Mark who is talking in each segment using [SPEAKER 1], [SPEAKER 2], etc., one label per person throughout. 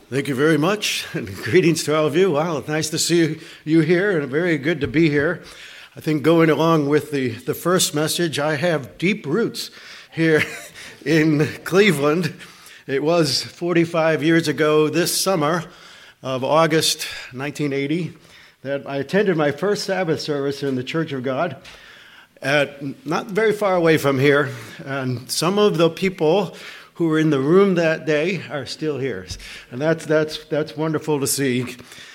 [SPEAKER 1] Thank you very much, and greetings to all of you. Wow, nice to see you here, and very good to be here. I think going along with the first message, I have deep roots here in Cleveland. It was 45 years ago this summer of August 1980 that I attended my first Sabbath service in the Church of God, not very far away from here, and some of the people who were in the room that day are still here. And that's wonderful to see.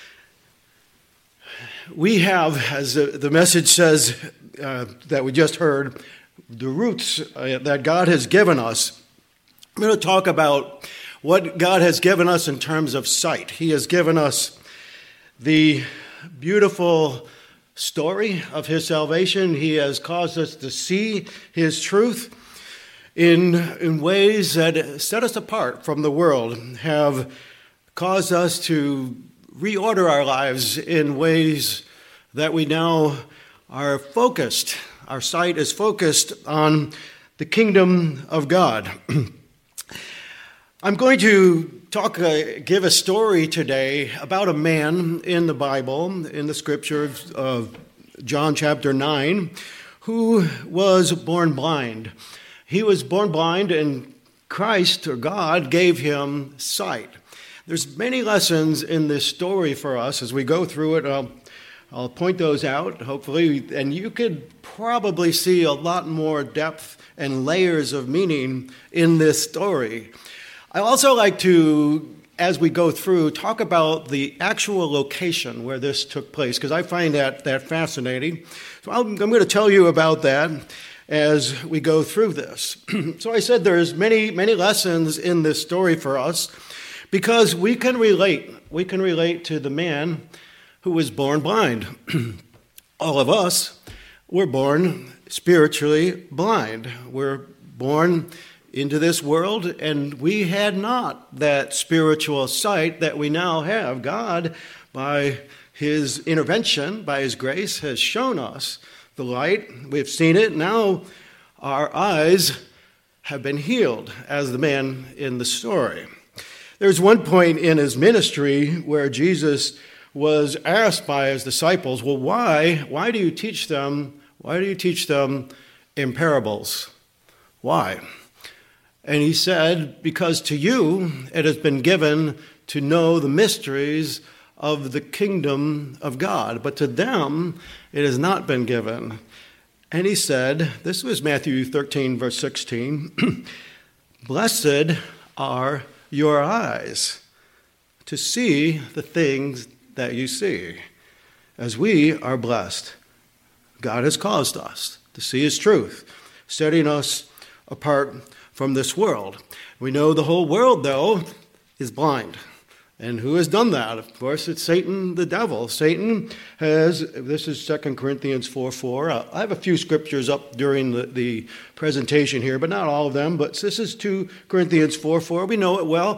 [SPEAKER 1] We have, as the message says that we just heard, the roots that God has given us. I'm going to talk about what God has given us in terms of sight. He has given us the beautiful story of His salvation. He has caused us to see His truth in ways that set us apart from the world, have caused us to reorder our lives in ways that we now are focused. Our sight is focused on the kingdom of God. I'm going to give a story today about a man in the Bible, in the scriptures of John chapter 9, who was born blind. He was born blind, and Christ, or God, gave him sight. There's many lessons in this story for us as we go through it. I'll point those out, hopefully, and you could probably see a lot more depth and layers of meaning in this story. I also like to, as we go through, talk about the actual location where this took place, because I find that fascinating. So I'm going to tell you about that as we go through this. So I said there's many lessons in this story for us because we can relate to the man who was born blind. All of us were born spiritually blind. We're born into this world, and we had not that spiritual sight that we now have. God, by His intervention, by His grace, has shown us the light. We've seen it. Now our eyes have been healed, as the man in the story. There's one point in His ministry where Jesus was asked by His disciples, well, why do you teach them in parables? Why? And He said, because to you it has been given to know the mysteries of the kingdom of God, but to them it has not been given. And He said, this was Matthew 13, verse 16, blessed are your eyes to see the things that you see, as we are blessed. God has caused us to see His truth, setting us apart from this world. We know the whole world, though, is blind. And who has done that? Of course, it's Satan, the devil. Satan has, this is 2 Corinthians 4:4. I have a few scriptures up during the presentation here, but not all of them. But this is 2 Corinthians 4:4. We know it well.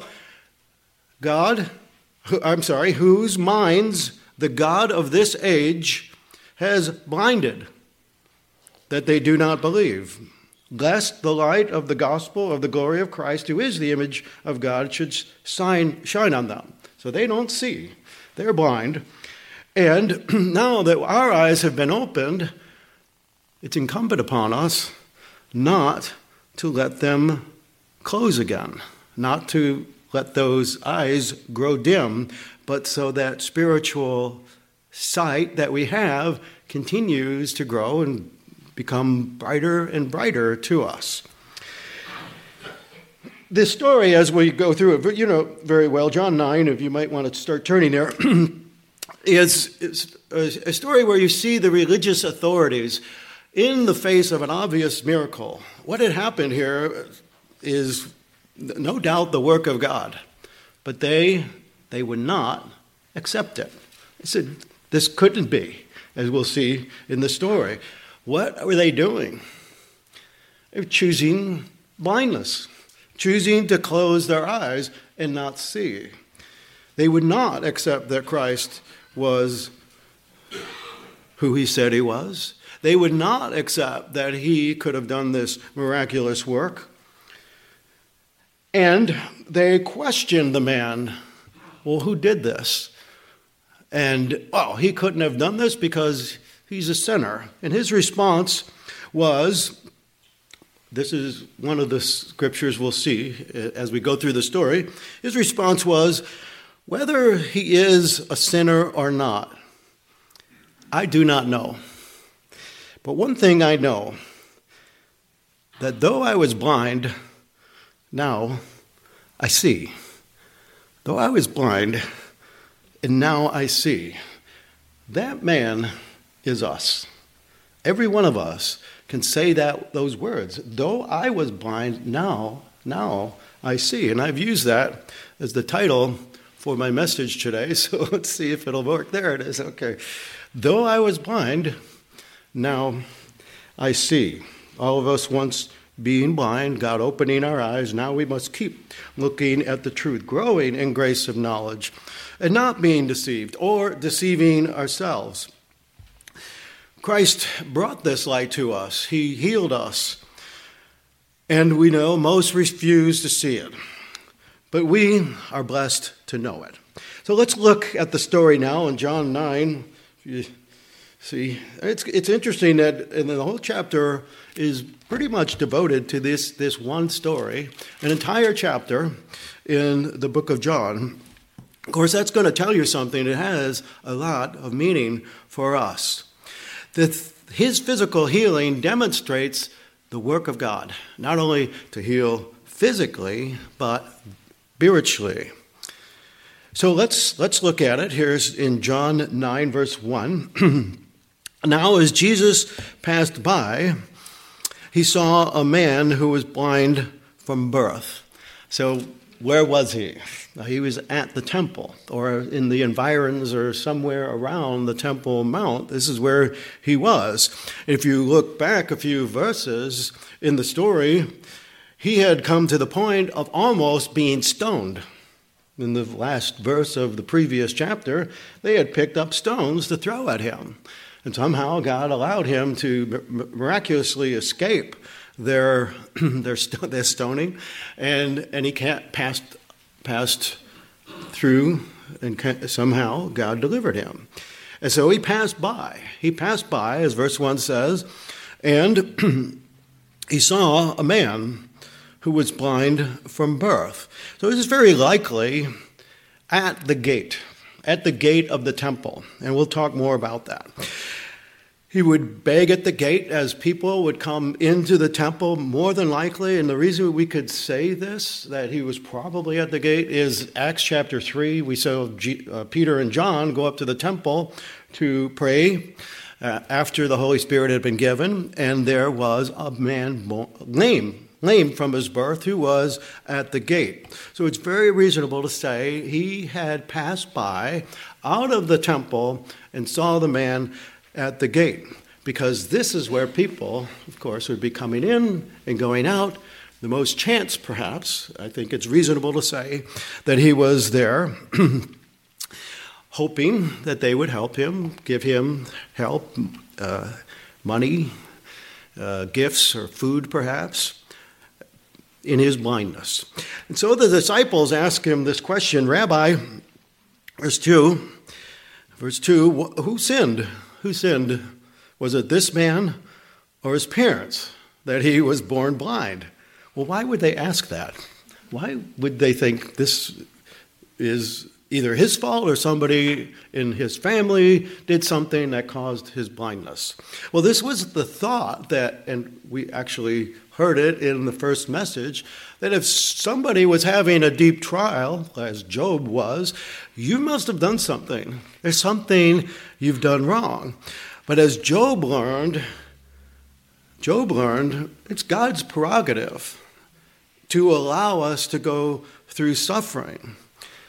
[SPEAKER 1] Whose minds the God of this age has blinded, that they do not believe, lest the light of the gospel of the glory of Christ, who is the image of God, should shine on them. So they don't see. They're blind. And now that our eyes have been opened, it's incumbent upon us not to let them close again, not to let those eyes grow dim, but so that spiritual sight that we have continues to grow and become brighter and brighter to us. This story, as we go through it, you know very well, John 9, if you might want to start turning there, is a story where you see the religious authorities in the face of an obvious miracle. What had happened here is no doubt the work of God, but they would not accept it. They said, this couldn't be, as we'll see in the story. What were they doing? They were choosing blindness, choosing to close their eyes and not see. They would not accept that Christ was who He said He was. They would not accept that He could have done this miraculous work. And they questioned the man well, who did this? And, he couldn't have done this because he's a sinner. And his response was, this is one of the scriptures we'll see as we go through the story. His response was, whether he is a sinner or not, I do not know. But one thing I know, that though I was blind, now I see. Though I was blind, and now I see. That man is us. Every one of us can say those words. Though I was blind, now I see. And I've used that as the title for my message today, so let's see if it'll work. There it is. Okay. Though I was blind, now I see. All of us once being blind, God opening our eyes, now we must keep looking at the truth, growing in grace of knowledge, and not being deceived or deceiving ourselves. Christ brought this light to us. He healed us. And we know most refuse to see it. But we are blessed to know it. So let's look at the story now in John 9. You see, it's interesting that the whole chapter is pretty much devoted to this one story, an entire chapter in the book of John. Of course, that's going to tell you something. It has a lot of meaning for us. His physical healing demonstrates the work of God, not only to heal physically, but spiritually. So let's look at it. Here's in John 9, verse 1. Now as Jesus passed by, he saw a man who was blind from birth. So where was he? He was at the temple or in the environs or somewhere around the Temple Mount. This is where he was. If you look back a few verses in the story, he had come to the point of almost being stoned. In the last verse of the previous chapter, they had picked up stones to throw at him. And somehow God allowed him to miraculously escape their stoning, and he passed through, and somehow God delivered him. And so he passed by. He passed by, as verse 1 says, and he saw a man who was blind from birth. So it is very likely at the gate of the temple, and we'll talk more about that. He would beg at the gate as people would come into the temple, more than likely. And the reason we could say this, that he was probably at the gate, is Acts chapter 3. We saw Peter and John go up to the temple to pray after the Holy Spirit had been given. And there was a man lame from his birth who was at the gate. So it's very reasonable to say he had passed by out of the temple and saw the man at the gate, because this is where people, of course, would be coming in and going out. The most chance, perhaps, I think it's reasonable to say, that he was there hoping that they would help him, give him help, money, gifts, or food, perhaps, in his blindness. And so the disciples ask him this question, Rabbi, verse 2, who sinned? Who sinned? Was it this man or his parents that he was born blind? Well, why would they ask that? Why would they think this is either his fault or somebody in his family did something that caused his blindness? Well, this was the thought that, and we actually heard it in the first message, that if somebody was having a deep trial, as Job was, you must have done something. There's something you've done wrong. But as Job learned it's God's prerogative to allow us to go through suffering.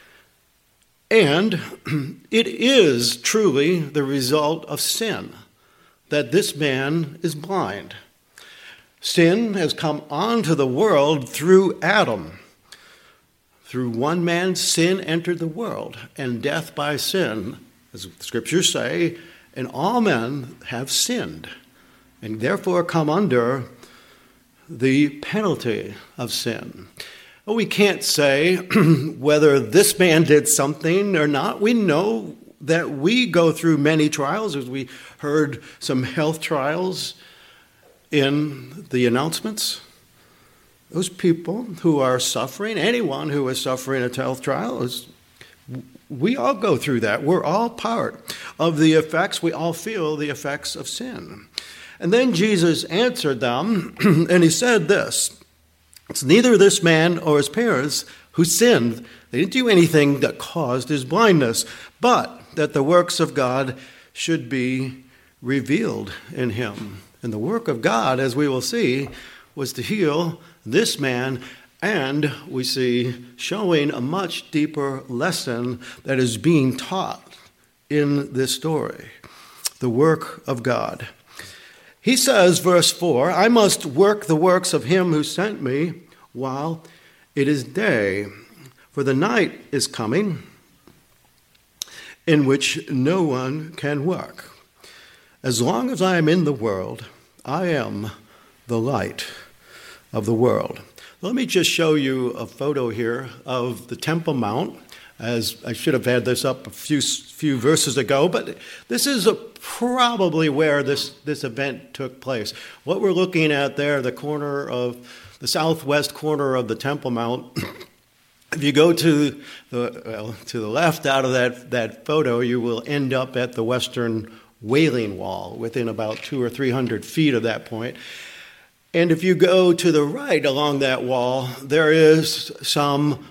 [SPEAKER 1] And it is truly the result of sin that this man is blind. Sin has come onto the world through Adam. Through one man, sin entered the world, and death by sin, as the scriptures say, and all men have sinned, and therefore come under the penalty of sin. We can't say whether this man did something or not. We know that we go through many trials, as we heard some health trials in the announcements. Those people who are suffering, anyone who is suffering a health trial, we all go through that. We're all part of the effects. We all feel the effects of sin. And then Jesus answered them, and he said this: it's neither this man or his parents who sinned. They didn't do anything that caused his blindness, but that the works of God should be revealed in him. And the work of God, as we will see, was to heal this man, and we see showing a much deeper lesson that is being taught in this story, the work of God. He says, verse 4, I must work the works of him who sent me while it is day, for the night is coming in which no one can work. As long as I am in the world, I am the light of the world. Let me just show you a photo here of the Temple Mount, as I should have had this up a few verses ago, but this is probably where this event took place. What we're looking at there, the southwest corner of the Temple Mount, if you go to the left out of that photo, you will end up at the Western Wailing Wall, within about 200 or 300 feet of that point. And if you go to the right along that wall, there is some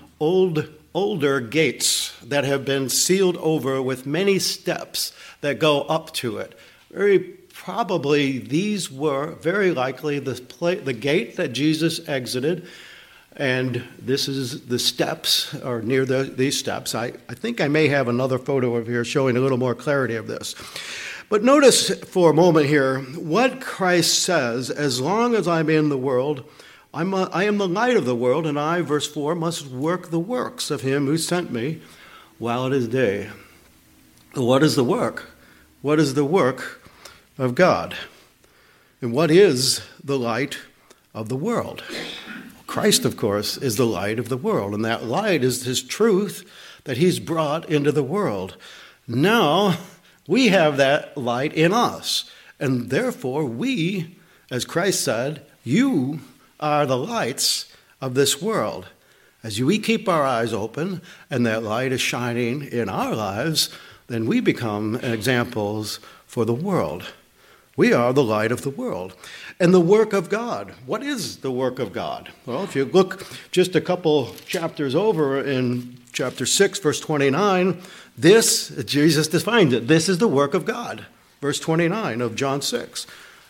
[SPEAKER 1] older gates that have been sealed over with many steps that go up to it. Very probably these were very likely the gate that Jesus exited, and this is the steps, or near these steps. I think I may have another photo of here showing a little more clarity of this. But notice for a moment here what Christ says: as long as I'm in the world, I am the light of the world, and I, verse 4, must work the works of him who sent me while it is day. What is the work? What is the work of God? And what is the light of the world? Christ, of course, is the light of the world, and that light is his truth that he's brought into the world. Now, we have that light in us, and therefore we, as Christ said, you are the lights of this world. As we keep our eyes open and that light is shining in our lives, then we become examples for the world. We are the light of the world. And the work of God. What is the work of God? Well, if you look just a couple chapters over in chapter 6, verse 29, Jesus defines it. This is the work of God. Verse 29 of John 6.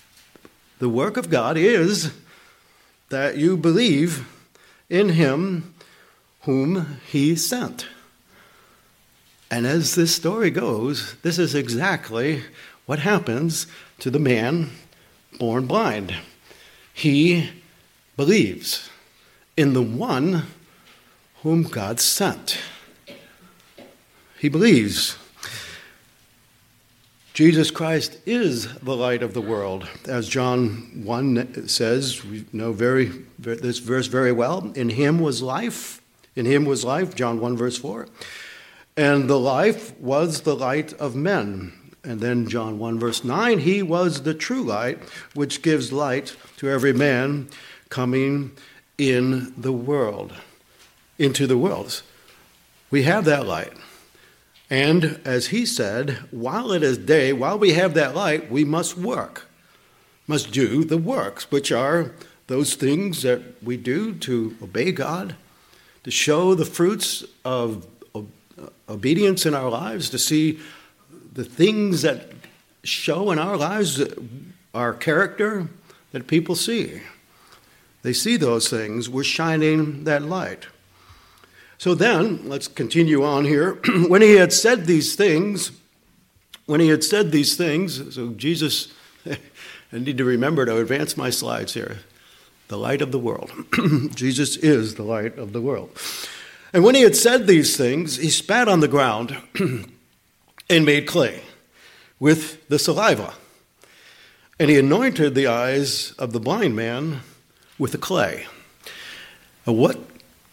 [SPEAKER 1] The work of God is that you believe in him whom he sent. And as this story goes, this is exactly what happens to the man born blind. He believes in the one whom God sent. He believes. Jesus Christ is the light of the world. As John 1 says, we know this verse very well. In him was life. In him was life, John 1 verse 4. And the life was the light of men. And then John 1 verse 9, he was the true light, which gives light to every man coming in the world, into the world. We have that light. And as he said, while it is day, while we have that light, we must work, must do the works, which are those things that we do to obey God, to show the fruits of obedience in our lives, to see the things that show in our lives our character that people see. They see those things. We're shining that light. So then, let's continue on here. When he had said these things, so Jesus, I need to remember to advance my slides here. The light of the world. Jesus is the light of the world. And when he had said these things, he spat on the ground and made clay with the saliva. And he anointed the eyes of the blind man with the clay. Now what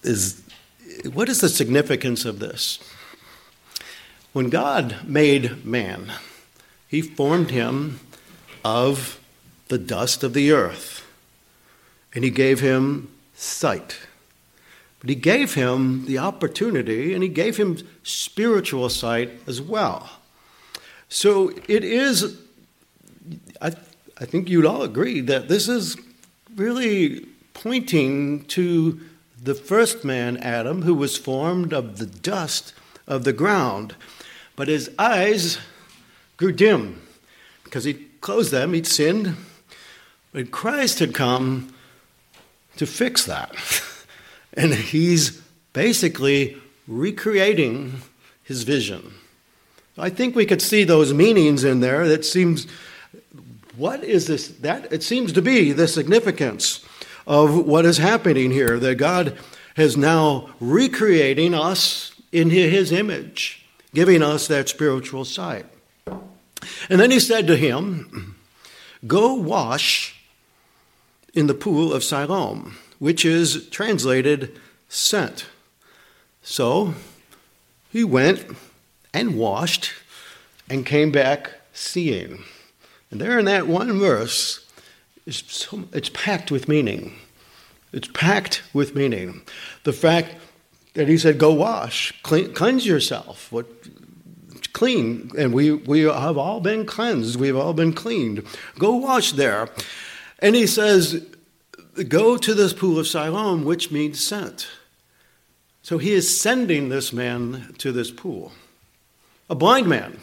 [SPEAKER 1] what is the significance of this? When God made man, he formed him of the dust of the earth, and he gave him sight. But he gave him the opportunity, and he gave him spiritual sight as well. So it is, I think you'd all agree that this is really pointing to the first man, Adam, who was formed of the dust of the ground. But his eyes grew dim because he closed them, he'd sinned. But Christ had come to fix that. And he's basically recreating his vision. I think we could see those meanings in there. That seems, what is this? That it seems to be the significance of what is happening here, that God is now recreating us in his image, giving us that spiritual sight. And then he said to him, "Go wash in the pool of Siloam," which is translated sent. So he went and washed and came back seeing. And there in that one verse, it's packed with meaning. It's packed with meaning. The fact that he said, "Go wash, cleanse yourself." Clean, and we have all been cleansed. We've all been cleaned. Go wash there. And he says, "Go to this pool of Siloam," which means sent. So he is sending this man to this pool, a blind man,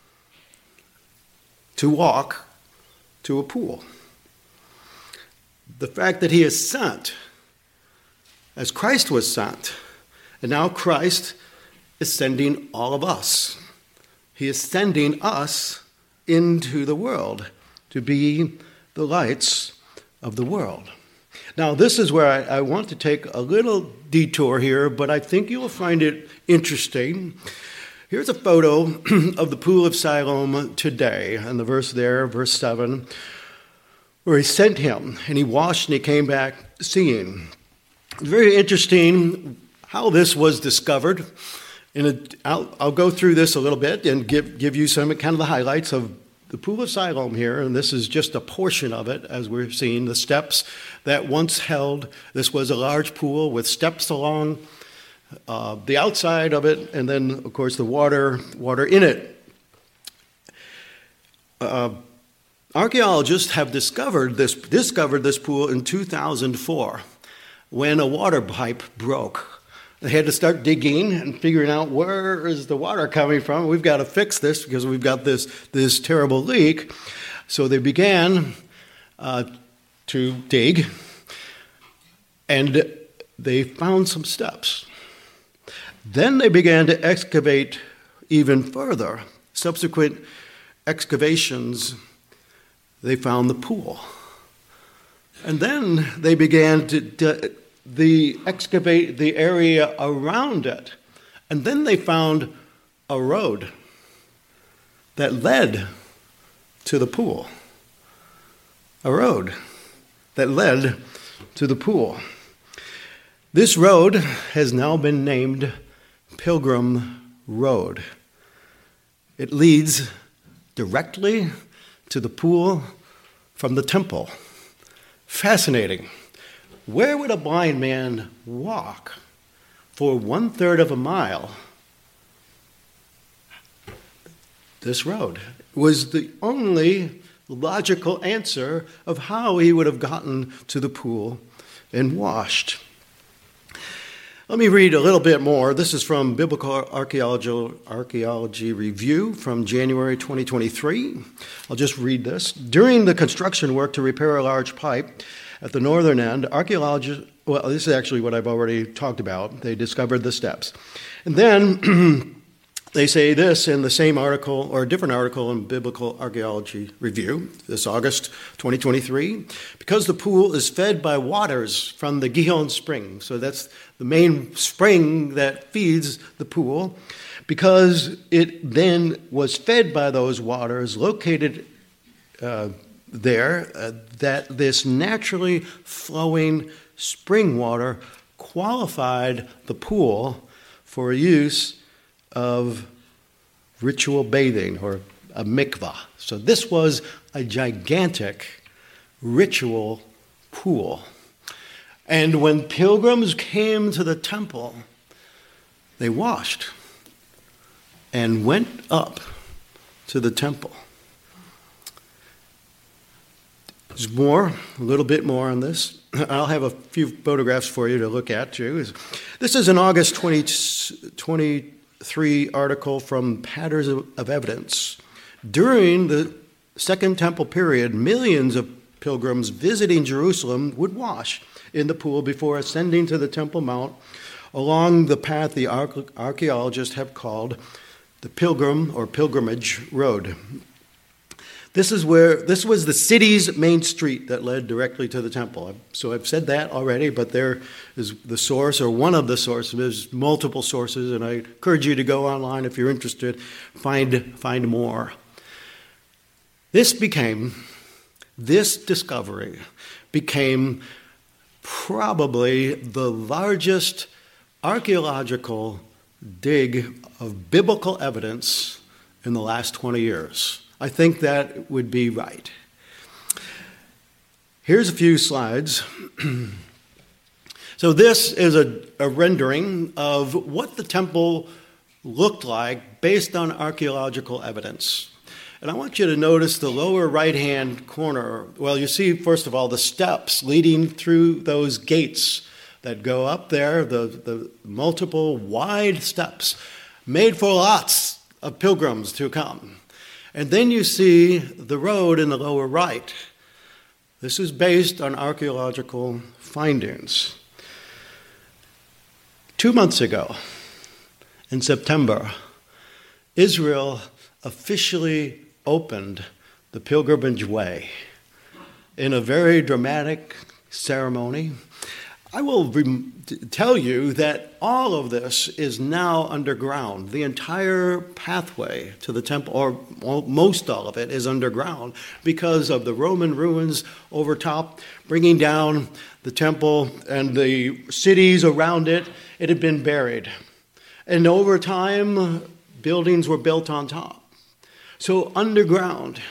[SPEAKER 1] to walk to a pool. The fact that he is sent, as Christ was sent, and now Christ is sending all of us. He is sending us into the world to be the lights of the world. Now, this is where I want to take a little detour here, but I think you will find it interesting. Here's a photo of the pool of Siloam today, and the verse there, verse 7, where he sent him, and he washed, and he came back seeing. It's very interesting how this was discovered. And I'll go through this a little bit and give you some kind of the highlights of the pool of Siloam here. And this is just a portion of it, as we're seeing the steps that once held. This was a large pool with steps along the outside of it, and then, of course, the water in it. Archaeologists have discovered this pool in 2004 when a water pipe broke. They had to start digging and figuring out, where is the water coming from? We've got to fix this because we've got this terrible leak. So they began to dig, and they found some steps. Then they began to excavate even further. Subsequent excavations, they found the pool. And then they began to excavate the area around it. And then they found a road that led to the pool. A road that led to the pool. This road has now been named Pilgrim Road. It leads directly to the pool from the temple. Fascinating. Where would a blind man walk for 1/3 of a mile? This road was the only logical answer of how he would have gotten to the pool and washed. Let me read a little bit more. This is from Biblical Archaeology Review from January 2023. I'll just read this. During the construction work to repair a large pipe at the northern end, archaeologists, well, this is actually what I've already talked about. They discovered the steps. And then they say this in the same article, or a different article in Biblical Archaeology Review, this August 2023, because the pool is fed by waters from the Gihon Spring. So that's the main spring that feeds the pool. Because it then was fed by those waters located there, that this naturally flowing spring water qualified the pool for use of ritual bathing, or a mikvah. So this was a gigantic ritual pool. And when pilgrims came to the temple, they washed and went up to the temple. There's more, a little bit more on this. I'll have a few photographs for you to look at, too. This is an August 2023 article from Patterns of Evidence. During the Second Temple period, millions of pilgrims visiting Jerusalem would wash in the pool before ascending to the Temple Mount along the path the archaeologists have called the Pilgrim or Pilgrimage Road. This was the city's main street that led directly to the temple. So I've said that already, but there is the source, or one of the sources. There's multiple sources, and I encourage you to go online if you're interested, find more. This discovery became probably the largest archaeological dig of biblical evidence in the last 20 years. I think that would be right. Here's a few slides. So this is a rendering of what the temple looked like based on archaeological evidence. And I want you to notice the lower right-hand corner. Well, you see, first of all, the steps leading through those gates that go up there, the multiple wide steps made for lots of pilgrims to come. And then you see the road in the lower right. This is based on archaeological findings. 2 months ago, in September, Israel officially opened the Pilgrimage Way in a very dramatic ceremony. I will tell you that all of this is now underground. The entire pathway to the temple, or most all of it, is underground because of the Roman ruins over top, bringing down the temple and the cities around it. It had been buried. And over time, buildings were built on top. So underground,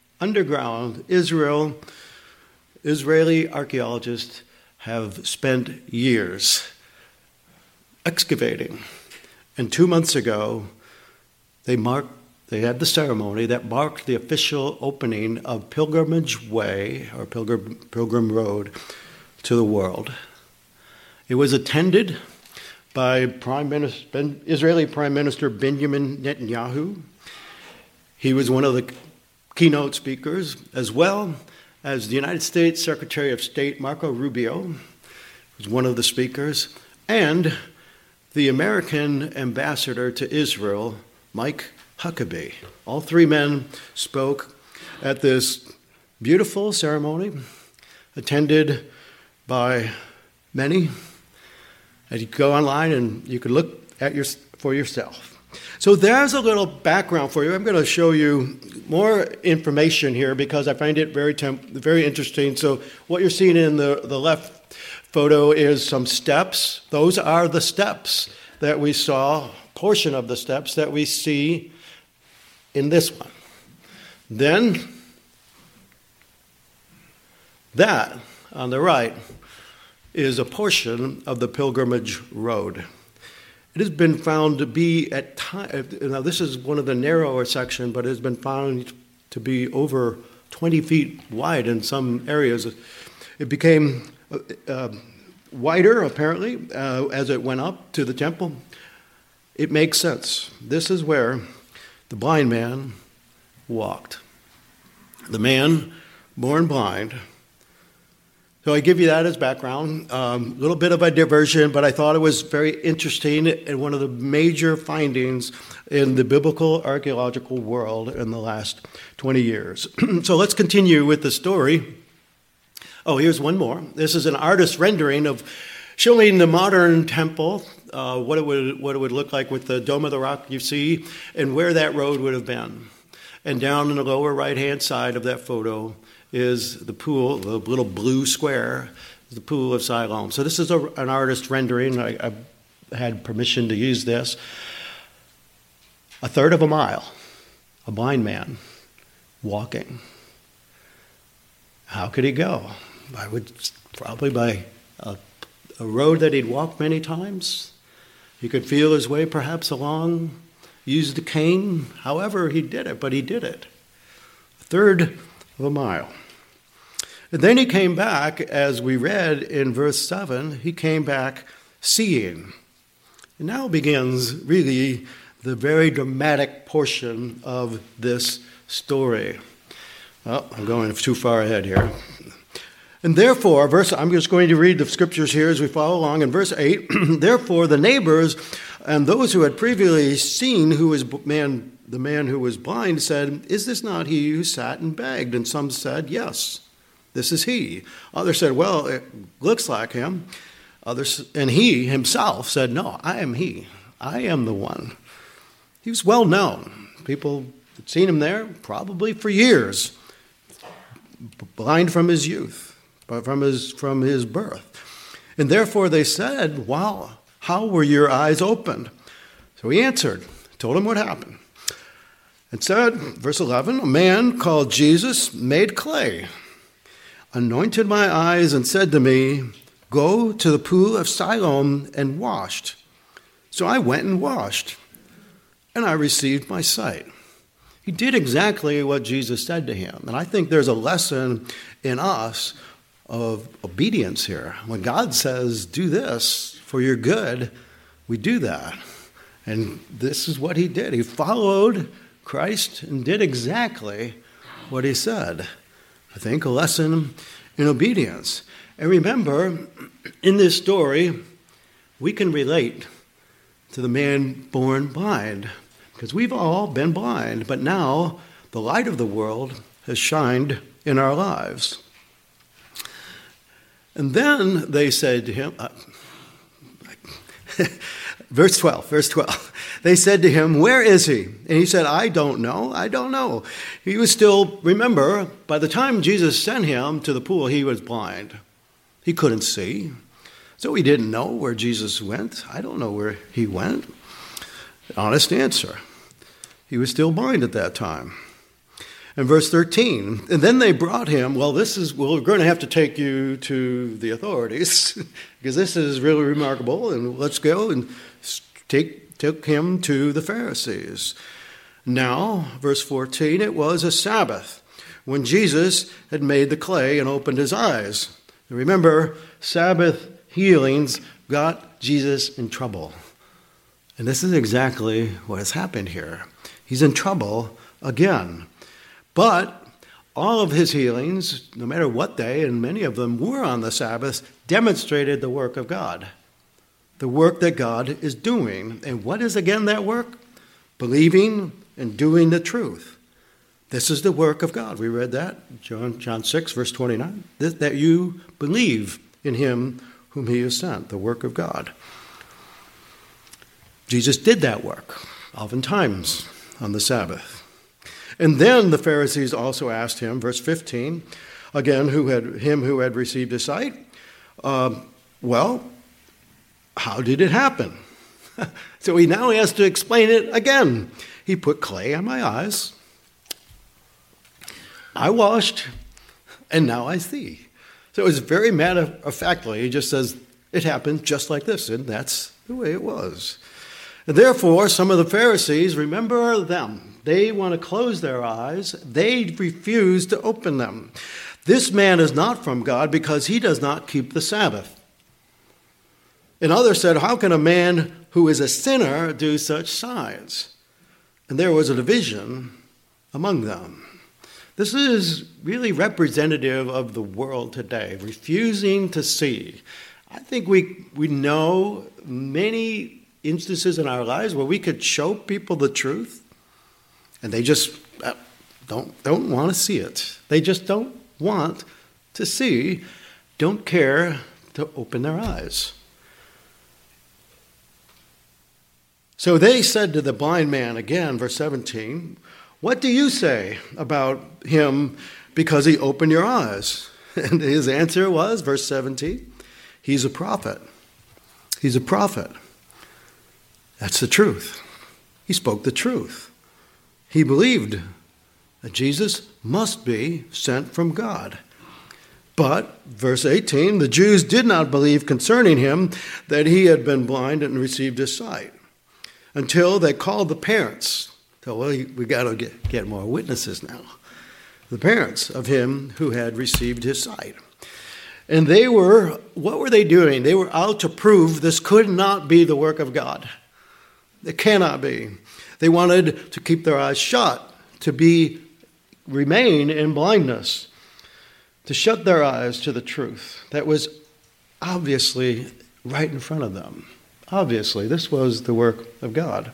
[SPEAKER 1] Israeli archaeologists have spent years excavating. And 2 months ago, they had the ceremony that marked the official opening of Pilgrimage Way, or Pilgrim Road, to the world. It was attended by Israeli Prime Minister Benjamin Netanyahu. He was one of the keynote speakers, as well as the United States Secretary of State Marco Rubio was one of the speakers, and the American ambassador to Israel, Mike Huckabee. All three men spoke at this beautiful ceremony, attended by many. And you can go online and you can look at for yourself. So there's a little background for you. I'm going to show you more information here because I find it very interesting. So what you're seeing in the left photo is some steps. Those are the steps that we saw, portion of the steps that we see in this one. Then that on the right is a portion of the Pilgrimage Road. It has been found to be at times, now this is one of the narrower sections, but it has been found to be over 20 feet wide in some areas. It became wider, apparently, as it went up to the temple. It makes sense. This is where the blind man walked. The man born blind. So I give you that as background, a little bit of a diversion, but I thought it was very interesting and one of the major findings in the biblical archaeological world in the last 20 years. So let's continue with the story. Oh, here's one more. This is an artist's rendering of showing the modern temple, what it would look like with the Dome of the Rock you see, and where that road would have been. And down in the lower right-hand side of that photo is the pool, the little blue square the pool of Siloam. So this is an artist rendering. I had permission to use this. A third of a mile, a blind man walking. How could he go? Probably by a road that he'd walked many times. He could feel his way perhaps along, used a cane. However, he did it, but he did it. A third of a mile. And then he came back, as we read in verse 7, he came back seeing. And now begins really the very dramatic portion of this story. Oh, I'm going too far ahead here. And therefore, I'm just going to read the scriptures here as we follow along. In verse 8, therefore the neighbors and those who had previously seen the man who was blind said, is this not he who sat and begged? And some said, yes, this is he. Others said, well, it looks like him. And he himself said, no, I am he. I am the one. He was well known. People had seen him there probably for years, blind from his youth, from his birth. And therefore they said, wow, how were your eyes opened? So he answered, told him what happened, and said, verse 11, a man called Jesus made clay, anointed my eyes, and said to me, go to the pool of Siloam and washed. So I went and washed, and I received my sight. He did exactly what Jesus said to him. And I think there's a lesson in us of obedience here. When God says, do this for your good, we do that. And this is what he did. He followed Christ and did exactly what he said. I think a lesson in obedience. And remember, in this story, we can relate to the man born blind, because we've all been blind, but now the light of the world has shined in our lives. And then they said to him, verse 12, they said to him, where is he? And he said, I don't know. He was still, remember, by the time Jesus sent him to the pool, he was blind. He couldn't see. So he didn't know where Jesus went. I don't know where he went. Honest answer. He was still blind at that time. And verse 13, and then they brought him, we're going to have to take you to the authorities, because this is really remarkable, and let's go and took him to the Pharisees. Now, verse 14, it was a Sabbath when Jesus had made the clay and opened his eyes. And remember, Sabbath healings got Jesus in trouble. And this is exactly what has happened here. He's in trouble again. But all of his healings, no matter what day, and many of them were on the Sabbath, demonstrated the work of God. The work that God is doing. And what is again that work? Believing and doing the truth. This is the work of God. We read that, John 6, verse 29. That you believe in him whom he has sent, the work of God. Jesus did that work, oftentimes on the Sabbath. And then the Pharisees also asked him, verse 15, again, who had received his sight, well, how did it happen? So he now has to explain it again. He put clay on my eyes. I washed, and now I see. So it's very matter-of-factly. He just says, it happened just like this, and that's the way it was. And therefore, some of the Pharisees, remember them. They want to close their eyes. They refuse to open them. This man is not from God because he does not keep the Sabbath. And others said, how can a man who is a sinner do such signs? And there was a division among them. This is really representative of the world today, refusing to see. I think we know many instances in our lives where we could show people the truth, and they just don't want to see it. They just don't want to see, don't care to open their eyes. So they said to the blind man, again, verse 17, what do you say about him because he opened your eyes? And his answer was, verse 17, he's a prophet. He's a prophet. That's the truth. He spoke the truth. He believed that Jesus must be sent from God. But, verse 18, the Jews did not believe concerning him that he had been blind and received his sight, until they called the parents. So, well, we got to get more witnesses now. The parents of him who had received his sight. And what were they doing? They were out to prove this could not be the work of God. It cannot be. They wanted to keep their eyes shut, to remain in blindness, to shut their eyes to the truth that was obviously right in front of them. Obviously, this was the work of God.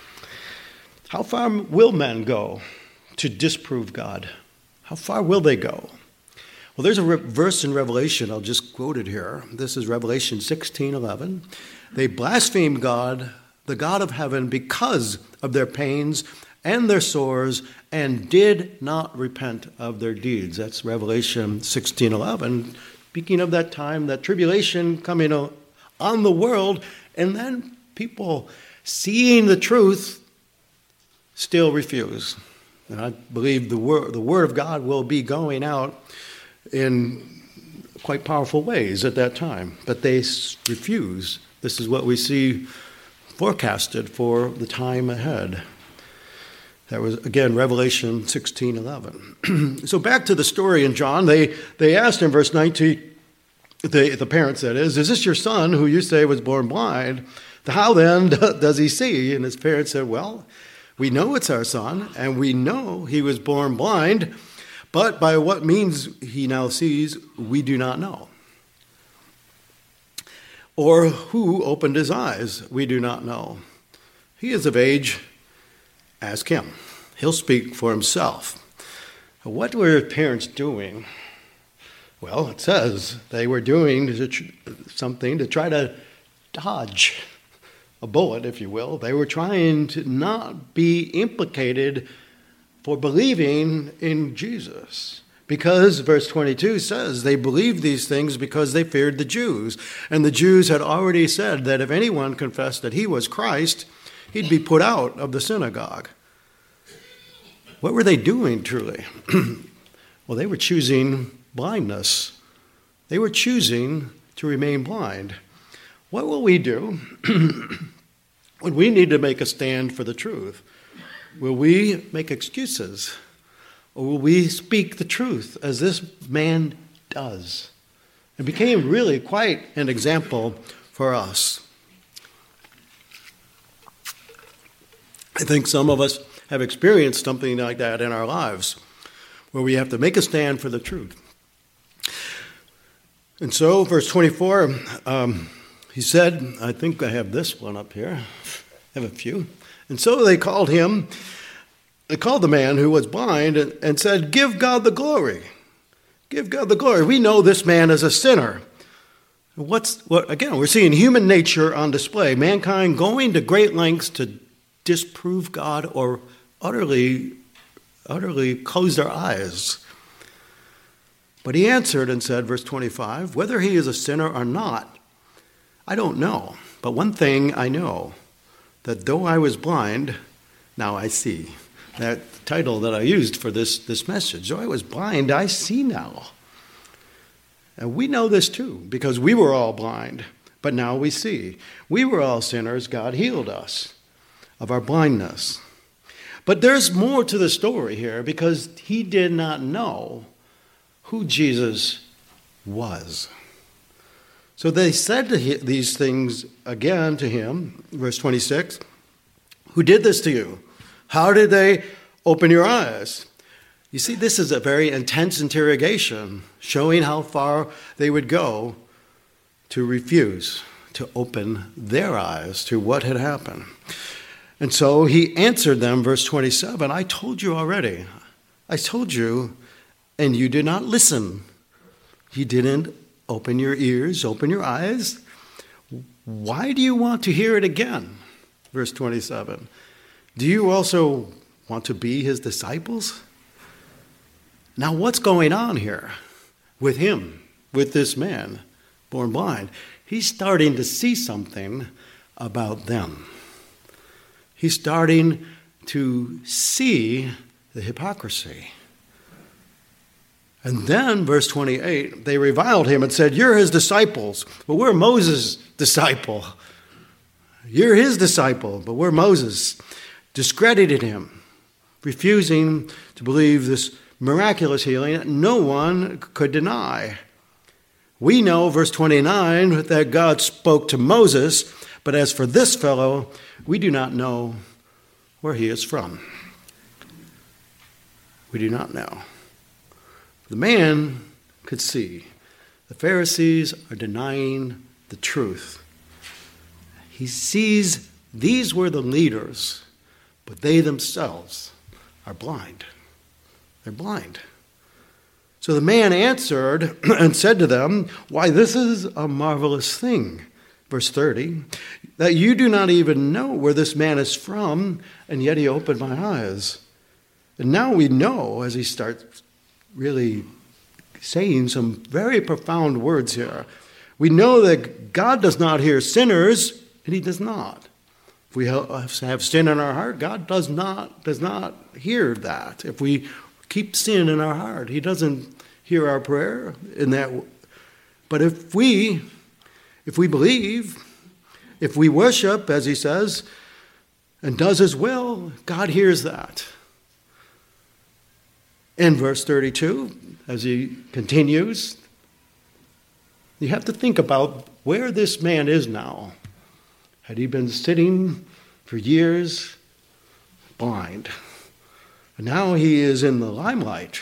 [SPEAKER 1] How far will men go to disprove God? How far will they go? Well, there's a verse in Revelation, I'll just quote it here. This is Revelation 16:11. They blasphemed God, the God of heaven, because of their pains and their sores, and did not repent of their deeds. That's Revelation 16:11. Speaking of that time, that tribulation coming on the world, and then people seeing the truth still refuse. And I believe the word of God will be going out in quite powerful ways at that time. But they refuse. This is what we see forecasted for the time ahead. That was, again, Revelation 16:11. So back to the story in John. They asked in verse 19, the parents, that is this your son who you say was born blind? How then does he see? And his parents said, well, we know it's our son, and we know he was born blind, but by what means he now sees, we do not know. Or who opened his eyes, we do not know. He is of age, ask him. He'll speak for himself. What were his parents doing? Well, it says they were doing something to try to dodge a bullet, if you will. They were trying to not be implicated for believing in Jesus. Because, verse 22 says, they believed these things because they feared the Jews. And the Jews had already said that if anyone confessed that he was Christ, he'd be put out of the synagogue. What were they doing, truly? Well, they were choosing blindness. They were choosing to remain blind. What will we do when we need to make a stand for the truth? Will we make excuses? Or will we speak the truth as this man does? It became really quite an example for us. I think some of us have experienced something like that in our lives, where we have to make a stand for the truth. And so, verse 24, he said, I think I have this one up here. I have a few. And so they called the man who was blind and said, give God the glory. Give God the glory. We know this man is a sinner. Again, we're seeing human nature on display. Mankind going to great lengths to disprove God or utterly close their eyes. But he answered and said, verse 25, whether he is a sinner or not, I don't know. But one thing I know, that though I was blind, now I see. That title that I used for this message. Though I was blind, I see now. And we know this too, because we were all blind, but now we see. We were all sinners. God healed us of our blindness. But there's more to the story here, because he did not know who Jesus was. So they said these things again to him, verse 26, who did this to you? How did they open your eyes? You see, this is a very intense interrogation, showing how far they would go to refuse to open their eyes to what had happened. And so he answered them, verse 27, I told you already. I told you, and you did not listen. You didn't open your ears, open your eyes. Why do you want to hear it again? Verse 27. Do you also want to be his disciples? Now, what's going on here? with him, with this man born blind. He's starting to see something about them. He's starting to see the hypocrisy. And then, verse 28, they reviled him and said, "You're his disciples, but we're Moses' disciple. You're his disciple, but we're Moses." Discredited him, refusing to believe this miraculous healing that no one could deny. We know, verse 29, that God spoke to Moses, but as for this fellow, we do not know where he is from. We do not know. The man could see. The Pharisees are denying the truth. He sees these were the leaders, but they themselves are blind. They're blind. So the man answered and said to them, "Why, this is a marvelous thing." Verse 30, "that you do not even know where this man is from, and yet he opened my eyes." And now we know, as he starts really saying some very profound words here, we know that God does not hear sinners, and he does not. If we have sin in our heart, God does not hear that. If we keep sin in our heart, he doesn't hear our prayer in that. But if we believe, if we worship, as he says, and does his will, God hears that. In verse 32, as he continues, you have to think about where this man is now. Had he been sitting for years blind? And now he is in the limelight,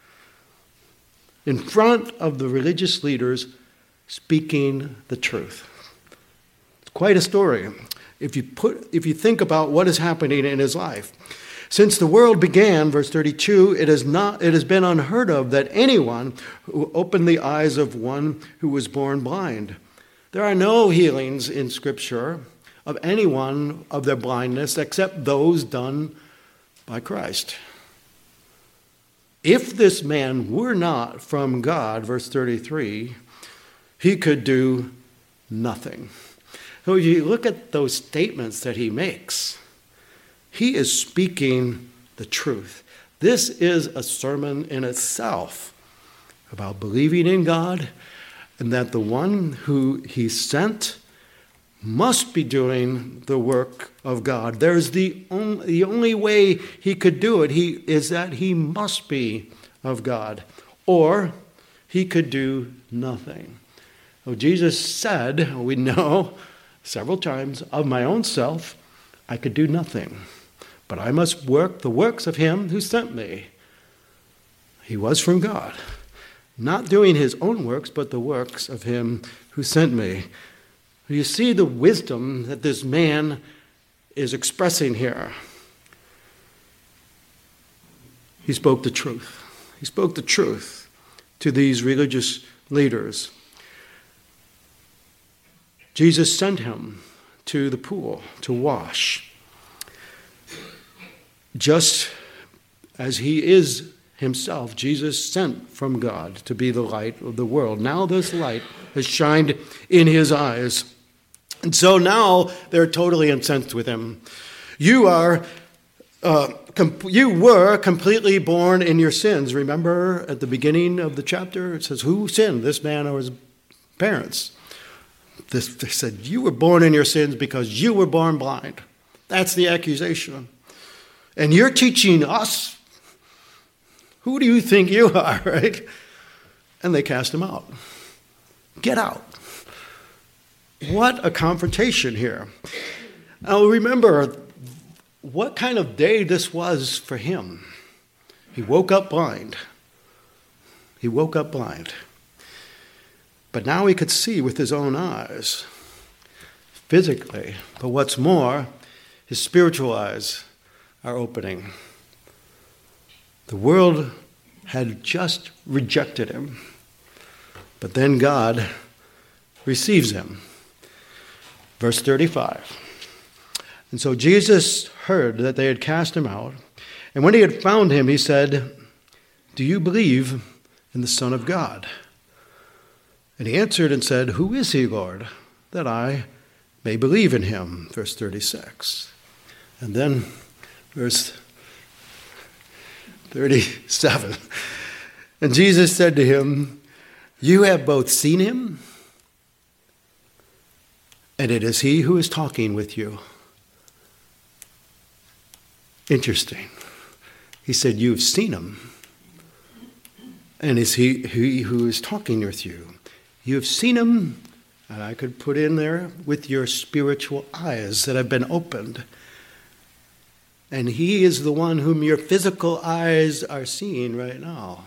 [SPEAKER 1] in front of the religious leaders, speaking the truth. It's quite a story if you think about what is happening in his life. Since the world began, verse 32, it has been unheard of that anyone who opened the eyes of one who was born blind. There are no healings in Scripture of anyone of their blindness except those done by Christ. If this man were not from God, verse 33, he could do nothing. So you look at those statements that he makes. He is speaking the truth. This is a sermon in itself about believing in God and that the one who he sent must be doing the work of God. There's the only way he could do it is that he must be of God, or he could do nothing. So Jesus said, we know several times, "Of my own self I could do nothing, but I must work the works of him who sent me." He was from God, not doing his own works, but the works of him who sent me. You see the wisdom that this man is expressing here. He spoke the truth. He spoke the truth to these religious leaders. Jesus sent him to the pool to wash. Just as he is himself, Jesus sent from God to be the light of the world. Now this light has shined in his eyes. And so now they're totally incensed with him. You were completely born in your sins. Remember at the beginning of the chapter, it says, who sinned, this man or his parents? They said, you were born in your sins because you were born blind. That's the accusation. And you're teaching us? Who do you think you are, right? And they cast him out. Get out. What a confrontation here. Now remember what kind of day this was for him. He woke up blind. He woke up blind. But now he could see with his own eyes, physically. But what's more, his spiritual eyes are opening. The world had just rejected him. But then God receives him. Verse 35. And so Jesus heard that they had cast him out. And when he had found him, he said, "Do you believe in the Son of God?" And he answered and said, "Who is he, Lord, that I may believe in him?" Verse 36. And then verse 37. And Jesus said to him, "You have both seen him, and it is he who is talking with you." Interesting. He said, "You've seen him, and it's he who is talking with you. You have seen him," and I could put in there, "with your spiritual eyes that have been opened. And he is the one whom your physical eyes are seeing right now."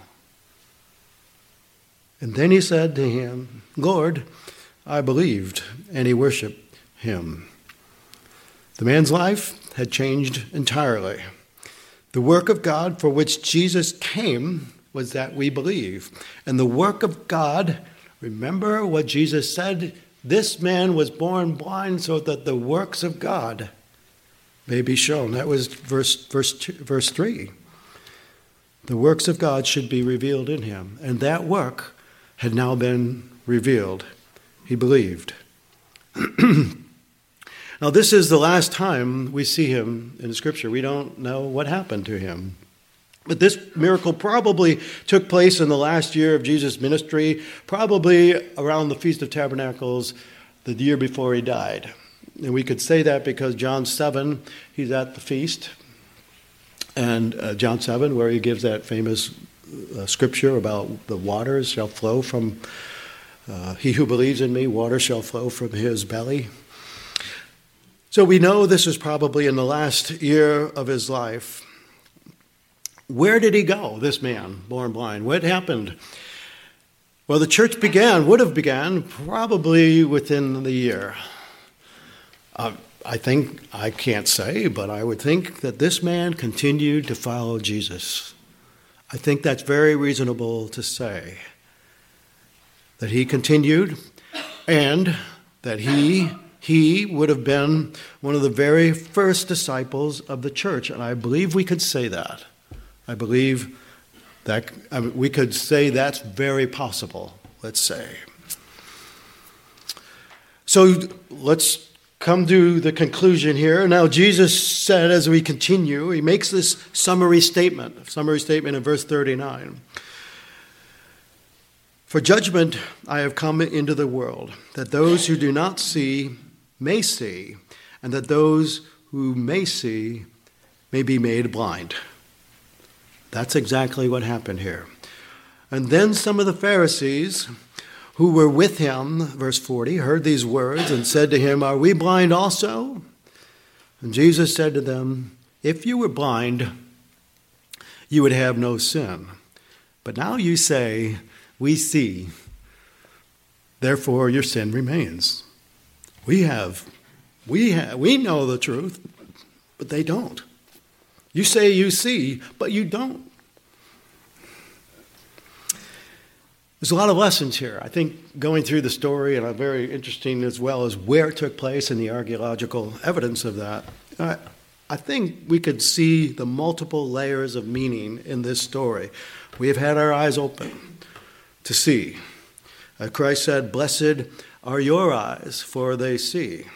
[SPEAKER 1] And then he said to him, "Lord, I believed," and he worshiped him. The man's life had changed entirely. The work of God for which Jesus came was that we believe. And the work of God, remember what Jesus said, this man was born blind so that the works of God may be shown. That was verse 3. The works of God should be revealed in him. And that work had now been revealed. He believed. Now, this is the last time we see him in the Scripture. We don't know what happened to him. But this miracle probably took place in the last year of Jesus' ministry, probably around the Feast of Tabernacles, the year before he died. And we could say that because John 7, he's at the feast. And John 7, where he gives that famous scripture about the waters shall flow from, he who believes in me, water shall flow from his belly. So we know this is probably in the last year of his life. Where did he go, this man, born blind? What happened? Well, the church would have began probably within the year. I think, I can't say, but I would think that this man continued to follow Jesus. I think that's very reasonable to say. That he continued, and that he would have been one of the very first disciples of the church. And I believe we could say that. I believe that we could say that's very possible, let's say. So let's come to the conclusion here. Now, Jesus said, as we continue, he makes this summary statement in verse 39. "For judgment I have come into the world, that those who do not see may see, and that those who may see may be made blind." That's exactly what happened here. And then some of the Pharisees who were with him, verse 40, heard these words and said to him, "Are we blind also?" And Jesus said to them, "If you were blind, you would have no sin. But now you say, 'We see,' therefore your sin remains." We know the truth, but they don't. You say you see, but you don't. There's a lot of lessons here. I think going through the story, and very interesting as well as where it took place and the archaeological evidence of that, I think we could see the multiple layers of meaning in this story. We have had our eyes open to see. Christ said, "Blessed are your eyes, for they see."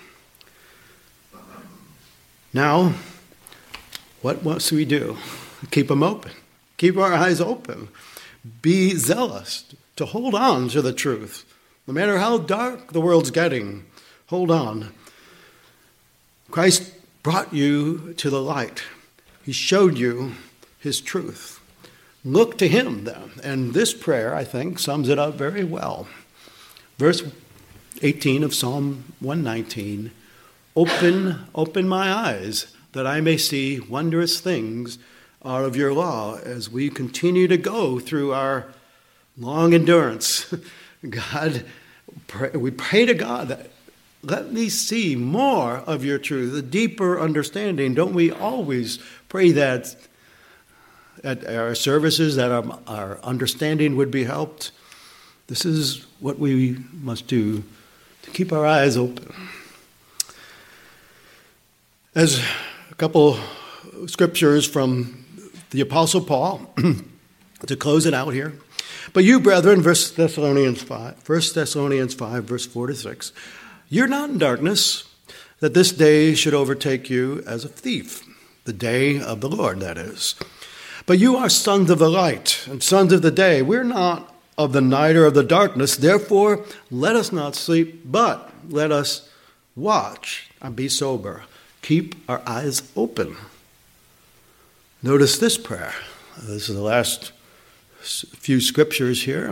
[SPEAKER 1] Now, what must we do? Keep them open. Keep our eyes open. Be zealous to hold on to the truth. No matter how dark the world's getting, hold on. Christ brought you to the light. He showed you his truth. Look to him then. And this prayer, I think, sums it up very well. Verse 18 of Psalm 119, Open my eyes, that I may see wondrous things out of your law as we continue to go through our long endurance. God, we pray to God that let me see more of your truth, a deeper understanding. Don't we always pray that at our services, that our understanding would be helped? This is what we must do to keep our eyes open. As a couple scriptures from the Apostle Paul to close it out here. But you, brethren, 1 Thessalonians 5, verse 4 to 6, you're not in darkness, that this day should overtake you as a thief, the day of the Lord, that is. But you are sons of the light and sons of the day. We're not of the night or of the darkness. Therefore, let us not sleep, but let us watch and be sober. Keep our eyes open. Notice this prayer. This is the last few scriptures here.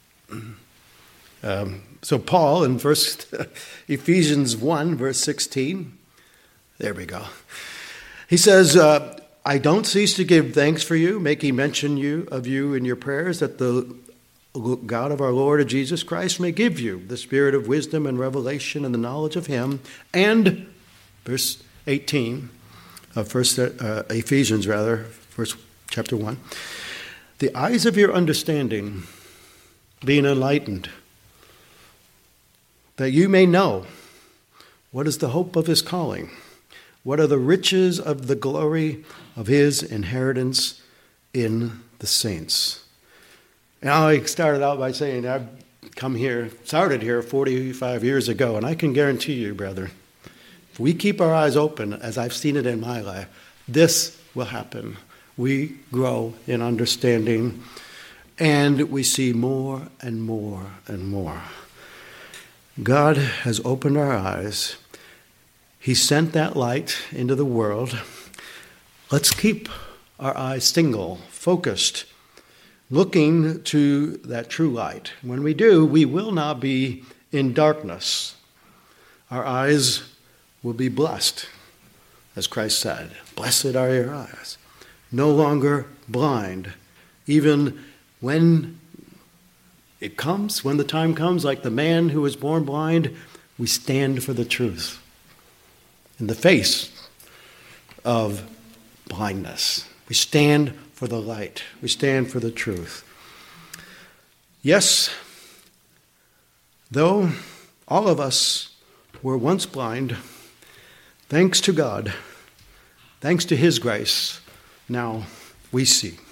[SPEAKER 1] So Paul in Ephesians 1, verse 16, there we go. He says, I don't cease to give thanks for you, making mention of you in your prayers, that the God of our Lord Jesus Christ may give you the spirit of wisdom and revelation and the knowledge of him. And verse 18 of Ephesians, first chapter 1, the eyes of your understanding being enlightened, that you may know what is the hope of his calling, what are the riches of the glory of his inheritance in the saints. And I started out by saying I've started here 45 years ago, and I can guarantee you, brother, if we keep our eyes open, as I've seen it in my life, this will happen. We grow in understanding, and we see more and more and more. God has opened our eyes. He sent that light into the world. Let's keep our eyes single, focused, looking to that true light. When we do, we will not be in darkness. Our eyes will be blessed, as Christ said. Blessed are your eyes. No longer blind, even when when the time comes, like the man who was born blind, we stand for the truth in the face of blindness. We stand for the light. We stand for the truth. Yes, though all of us were once blind, thanks to God, thanks to his grace, now we see.